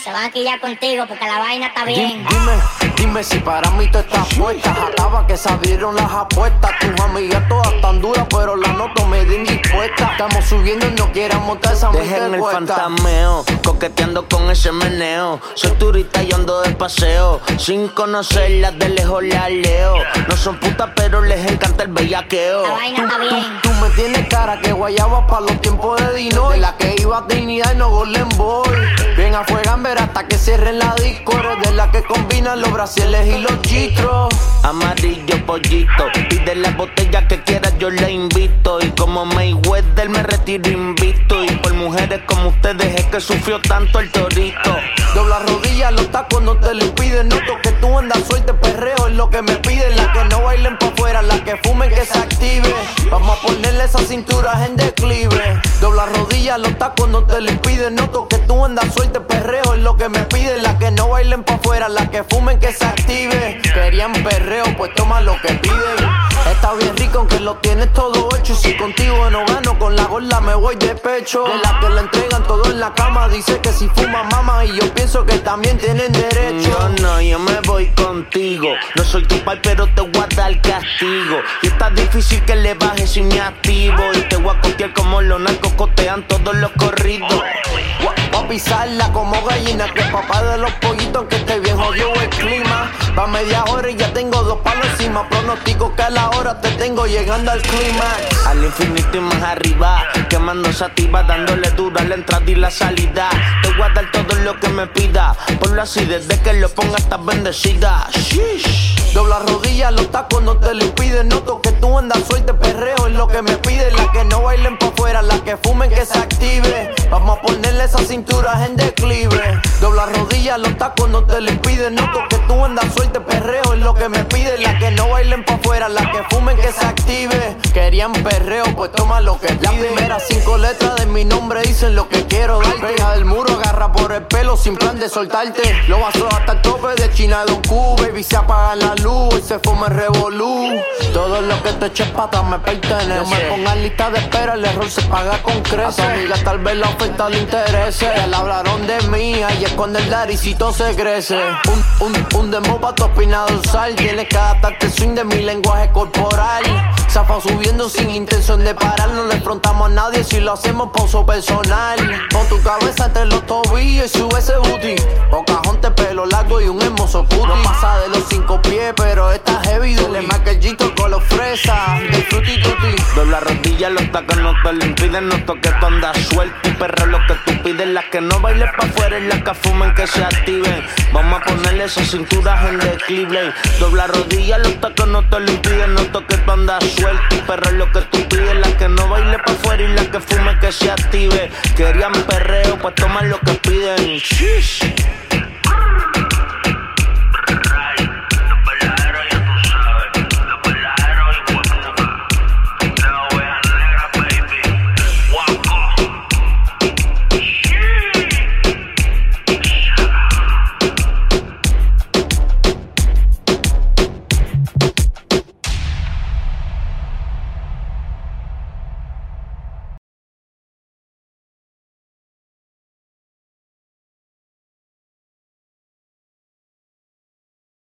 Se van a quillar contigo porque la vaina está bien. Dime si para mí tú estás puesta. Acaba que se abrieron las apuestas. Tus amigas todas tan duras, pero la noto medio indispuesta. Estamos subiendo y no quieran montar esa mente. Dejen el fantameo, coqueteando con ese meneo. Soy turista y ando de paseo. Sin conocerlas de lejos las leo. No son putas pero les encanta el bellaqueo. La vaina está bien. Tú me tienes cara que guayaba pa' los tiempos de Dino. De la que iba a dignidad y no Golden Boy. Bien a fuegamber hasta que cierren la disco. Eres de la que combinan los brasiles y los gistros. Amarillo pollito, pide la botella que quieras, yo le invito. Y como Mayweather me retiro invito. Y por mujeres como ustedes es que sufrió tanto el torito. Dobla rodillas, los tacos no te lo impiden. Noto que tú andas suerte, perreo es lo que me piden. La que no bailen pa' afuera, la que fumen que se active. Vamos a ponerle esas cinturas en declive. Dobla rodillas, los tacos no te lo impiden. Noto que tú andas suerte, perreo es lo que me piden. La que no bailen pa' afuera, la que fumen que se active. Querían perreo, pues toma lo que piden. Está bien rico aunque lo tienes todo hecho. Si contigo no gano, con la gorda me voy de pecho. De la que le entregan todo en la cama. Dice que si fuma mama y yo pienso que también tienen derecho. Yo me voy contigo. No soy tu pai pero te voy a dar castigo. Y está difícil que le bajes si me activo. Y te voy a costear como los narcos cotean todos los corridos. Voy a pisarla como gallina, que papá de los pollitos, que este viejo jodió el clima. Va media hora y ya tengo 2 palos encima. Pronostico que a la hora te tengo llegando al clímax. Al infinito y más arriba, quemando sativa, dándole duro a la entrada y la salida. Te voy a dar todo lo que me pida. Ponlo así, desde que lo ponga estás bendecida. Shish. Dobla rodillas, los tacos no te lo impiden. Noto que tú andas suerte, perreo es lo que me piden. La que no bailen pa' afuera, la que fumen que se active. Vamos a ponerle esas cinturas en declive. Dobla rodillas, los tacos no te lo impiden. Noto que tú andas suerte, perreo es lo que me piden. La que no bailen pa' afuera, la que fumen que se active. Querían perreo, pues toma lo que piden. Las primeras 5 letras de mi nombre dicen lo que quiero darte. Pega del muro, agarra por el pelo sin plan de soltarte. Lo vaso hasta el tope de China de un Q. Baby, se apaga la luz y se fuma el revolú. Todo lo que te eches pata me pertenece. No me pongas lista de espera, el error se paga con creces. A tu amiga tal vez la oferta le interese. Ya hablaron de mí, ahí es cuando el daricito se crece. Un demo pa' tu espina dorsal. Tienes que adaptarte al swing de mi lenguaje corporal. Zafa subiendo sin intención de parar. No le afrontamos a nadie si lo hacemos pa' uso personal. Pon tu cabeza entre los tobillos y sube ese booty. Pocahontas, pelo largo y un hermoso cutie. No pasa de los 5 pies, pero está heavy. Dale más que el Gito con los fresas. El fruity tutti. Dobla rodillas, los tacos no te lo impiden. No toques tú andas suelto y perro lo que tú pides. Las que no bailen pa' afuera y las que fumen que se activen. Vamos a ponerle esas cinturas en declive. Dobla rodillas, los tacos no te lo impiden. No toques tú andas suelto y perro lo que tú pides. Las que no bailen pa' afuera y las que fumen que se active. Querían perreo, pues toman lo que piden. Shish.